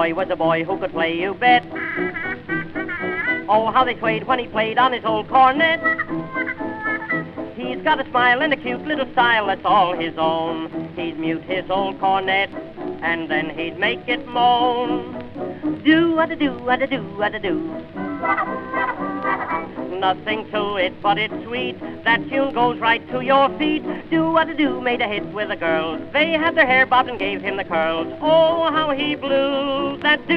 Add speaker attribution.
Speaker 1: boy was a boy who could play, you bet. Oh, how they swayed when he played on his old cornet. He's got a smile and a cute little style that's all his own. He'd mute his old cornet, and then he'd make it moan. Do-a-da-do-a-da-do-a-da-do. Nothing to it, but it's sweet. That tune goes right to your feet. Do-a-da-do made a hit with the girls. They had their hair bobbed and gave him the curls. Oh, how he blew that